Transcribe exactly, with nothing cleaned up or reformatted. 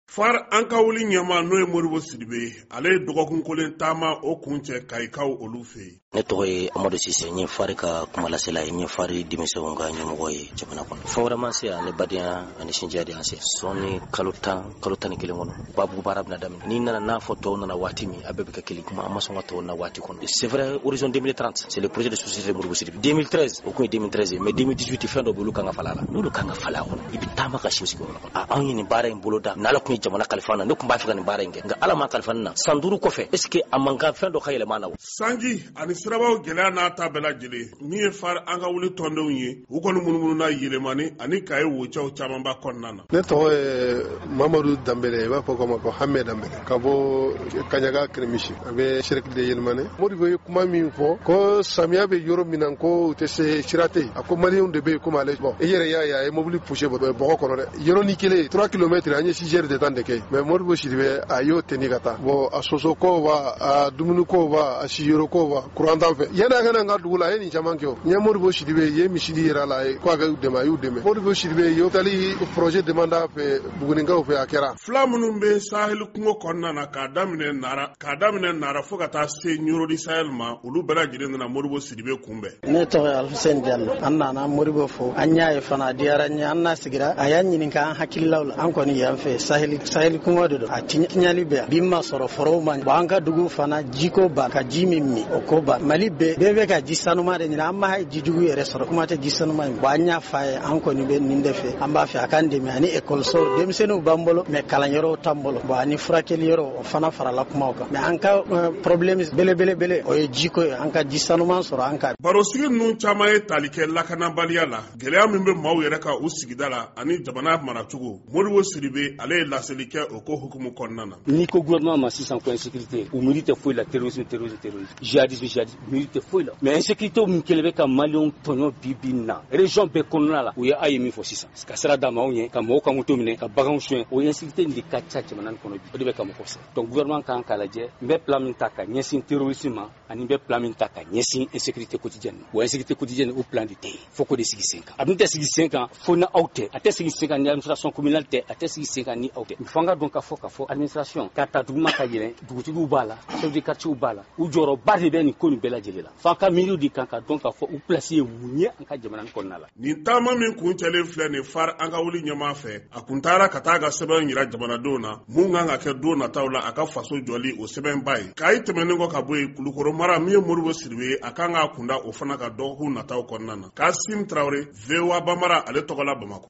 Far an ka wuli ɲɛma n'o ye Modibo Sidibe ale ye dɔgɔkun kolen taama o kun cɛ Kayikaw olu fɛ yen. Ne tɔgɔ ye Amadu Sise, n ye Fari ka kumalasela ye, n ye Fari denmisɛnw ka ɲɛmɔgɔ ye jamana kɔnɔ. Fɛn wɛrɛ ma se yan ni badenya ani sinjiya de y'an se. Sɔnni kalo tan kalo tan ni kelen kɔnɔ babu baara bɛna daminɛ. N'i nana n'a fɔ tɔw nana waati min a bɛɛ bɛ kɛ kelen kuma an ma sɔn ka tɔw na waati kɔnɔ. C'est vrai, horizon deux mille trente c'est le projet de société de Modibo Sidibe. deux mille treize o kun ye deux mille treize mais deux mille dix-huit fɛn dɔ b'olu kan ka fala la. N'olu kan ka fala kɔnɔ i bɛ taama ka si sigi kɔnɔ. A anw ye nin baara in bolo da n'Ala kun ye jamana kalifa na ne kun b'a fɛ ka nin baara in kɛ nka Ala ma kalifa na san duuru kɔfɛ est ce que a man kan fɛn dɔ ka yɛlɛma na wa? Sanji ani sirabaw gɛlɛya n'a ta bɛɛ lajɛlen min ye Far an ka wuli tɔndenw ye u kɔni munumunu na yɛlɛmani ani kaye wocɛw camanba kɔnɔna na. Ne tɔgɔ ye Mamadu Dambele, i b'a fɔ ko ko Hamɛ Dambele ka bɔ Kaɲaga Kremisi a bɛ Cercle de Yɛlɛmani. Modibo ye kuma min fɔ ko samiya bɛ yɔrɔ min na ko u tɛ se sira tɛ yen a ko maliyɛnw de bɛ yen komi ale bɔn i yɛrɛ y'a ye a ye mobili poussé bɔgɔ kɔnɔ dɛ yɔrɔnin kelen trois kilomètres an ye six heures de temps de kɛ mais Modibo Sidibe a y'o teni ka taa bon a soso kow b'a a dumuni kow b'a a siyɔrɔ kow b'a courant t'an fɛ yanni a kana n ka dugu la a ye nin caman kɛ o n ye Modibo Sidibe ye misili yɛrɛ la a ye ko a ka dɛmɛ a y'u dɛmɛ Modibo Sidibe ye tali projet demande fɛ Bugunikaw fɛ a kɛra. Fila minnu bɛ Sahel kungo kɔnɔna na k'a daminɛ Nara k'a daminɛ Nara fo ka taa se Ɲorodi Sahel ma olu bɛɛ lajɛlen nana Modibo Sidibe kunbɛn. Ne tɔgɔ ye Alfuseni Diallo an nana Modibo fo an y'a ye fana a diyara n ye an n'a sigira a y'an ɲininka an hakililaw la an kɔni yan fɛ Sahel Sahel kungo de don a tiɲali bɛ yan bin ma sɔrɔ forow ma bon an ka dugu fana jiko ba ka ji min min o ko ba Mali bɛɛ bɛɛ bɛ ka ji sanuma de ɲini an ma ji jugu yɛrɛ sɔrɔ kuma tɛ ji sanuma ye bon an y'a f'a ye an kɔni bɛ nin de fɛ an b'a fɛ a k'an dɛmɛ ani ekɔliso denmisɛnninw b'an bolo mais kalanyɔrɔw t'an bolo bon ani furakɛli yɔrɔ o fana farala kumaw kan mais an ka problème belebelebele o ye jiko ye an ka ji sanuma sɔrɔ an ka. Barosigi ninnu caman ye tali kɛ lakanabaliya la gɛlɛya min bɛ maaw yɛrɛ ka u sigida la ani jamana maracogo Modibo Sidibe ale ye laseli kɛ o ko hukumu kɔnɔna na. Ni ko gouvernement ma sisan ko insécurité u miiri tɛ foyi la terrorisme terrorisme terrorisme jihadisme jihadisme miiri tɛ foyi la mais insécurité min kɛlen bɛ ka maliyɛnw tɔɲɔ bi bi na région bɛɛ kɔnɔna la u ye a ye min fɔ sisan ka sira d'a ma anw ye ka mɔgɔw ka moto minɛ ka baganw soɲɛ o insécurité in de ka ca jamana kɔnɔ bi o de bɛ ka mɔgɔw sɛgɛn donc gouvernement kan k'a lajɛ n bɛ plan min ta ka ɲɛsin terrorisme ma ani n bɛ plan min ta ka ɲɛsin insécurité quotidienne ma o insécurité quotidienne o plan de tɛ yen fo k'o de sigi sen kan a dun tɛ sigi sen kan fo ni aw tɛ a tɛ sigi sen kan ni administration communale tɛ a tɛ sigi sen kan ni aw tɛ fo an ka dɔn k'a fɔ k'a fɔ administration ka ta duguma ka yɛlɛn dugutigiw b'a la chef de quartier b'a la u jɔyɔrɔba de bɛ nin ko nin bɛɛ lajɛlen la fo an ka miiriw de kan ka dɔn k'a fɔ u place ye mun ye an ka jamana kɔnɔna la. Nin taama min kun cɛlen filɛ nin Far an ka wuli ɲɛma fɛ a kun taara ka taa ka sɛbɛn yira jamanadenw na mun kan ka kɛ don nataw la a ka faso jɔli o sɛbɛnba ye k'a ye tɛmɛnen kɔ ka bɔ yen Kulukoro mara min ye Modibo Sidibe ye a kan k'a kunda o fana ka dɔgɔkun nataw kɔnɔna na. Kasim Traoré V O A Bamara ale tɔgɔ la Bamakɔ.